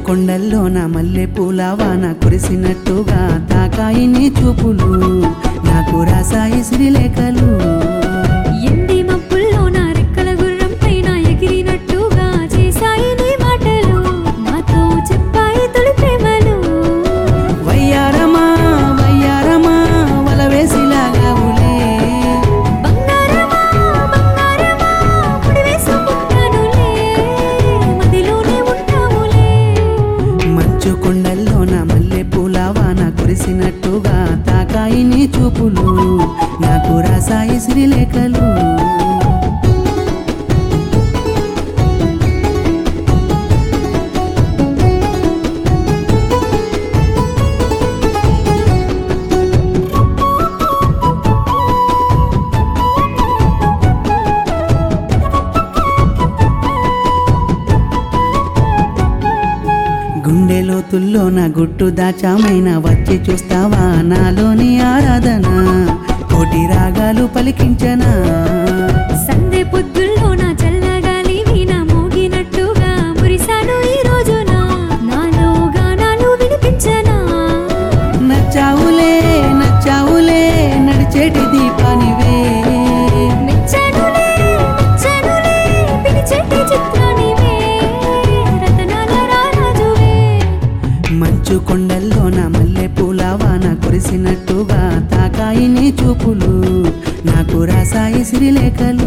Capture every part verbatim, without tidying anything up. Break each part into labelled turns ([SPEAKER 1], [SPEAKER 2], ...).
[SPEAKER 1] కొండల్లోన మల్లె పూల వాన కురిసినట్టుగా తాకాయి నీ చూపులు నాకు రాసాయి శ్రీలేఖలు
[SPEAKER 2] ఎండి మబ్బుల్లోన రెక్కల గుర్రం పైన ఎగిరినట్టుగా చేశాయి నీ మాటలు నాతో చెప్పాయి తొలి ప్రేమలు
[SPEAKER 1] వయ్యారమా వయ్యారమా వల వేసిలాగావులే
[SPEAKER 2] బంగారమా బంగారమా ముడి వేసుకుంటానులే మదిలోనే ఉంటావులే
[SPEAKER 1] మంచు కొండల్లోన మల్లె పూల వాన కురిసినట్టుగా తాకాయి నీ చూపులు నాకు రాసాయి శ్రీలేఖలు గుండె లోతుల్లో నా గుట్టు దాచామైన వచ్చి చూస్తావా నాలోని ఆరాధన కోటి రాగాలు పలికించనా
[SPEAKER 2] సందే పొద్దుల్లోన చల్లగాలి వీణ మోగినట్టుగా మురిసాను ఈ రోజున నాలో గానాలు వినిపించనా
[SPEAKER 1] నచ్చావులే నచ్చావులే నడిచేటి దీపానివే
[SPEAKER 2] మెచ్చానులే మెచ్చానులే పిలిచేటి చిత్రానివే రతనాల రారాజువే
[SPEAKER 1] మంచు కొండల్లోన మల్లె పూల వాన కురిసినట్టుగా తాకాయి నీ చూపులు నాకు రాసాయి శ్రీలేఖలు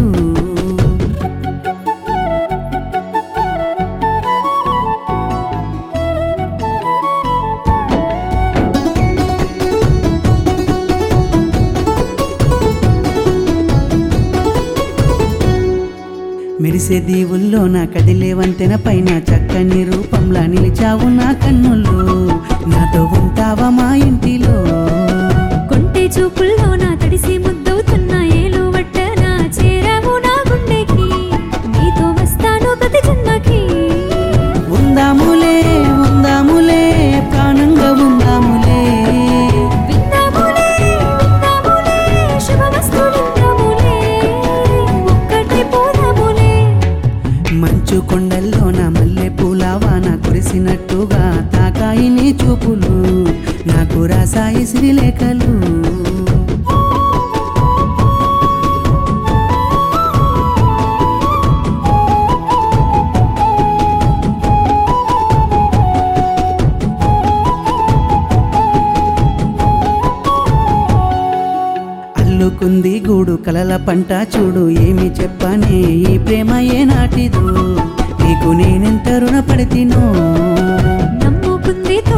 [SPEAKER 1] మెరిసే దీవుల్లో నా కదిలే వంతెన పైన చక్కని రూపంలా నిలిచావు నా కన్నుల్లో నాతో ఉంటావా మా ఇంటిలో
[SPEAKER 2] కొంటె చూపుల్లోన తడిసి ముద్దవుతున్న ఏలు వట్టన చేరావు నా గుండెకి నీతో వస్తాను ప్రతి జన్మకి
[SPEAKER 1] ఉందాములే ఉందాములే ప్రాణంగా ఉందాములే
[SPEAKER 2] విందాములే విందాములే శుభమస్తు విందాములే ఒక్కటే పోదాములే
[SPEAKER 1] మంచు కొండల్లోన మల్లె పూల వాన కురిసినట్టుగా తాకాయి నీ చూపులు నాకు రాసాయి శ్రీలేఖలు అల్లుకుంది గూడు కలల పంట చూడు ఏమి చెప్పనే ఈ ప్రేమ ఏ నాటిదో నీకు నేనెంత రుణపడితినో
[SPEAKER 2] నమ్ముకుంది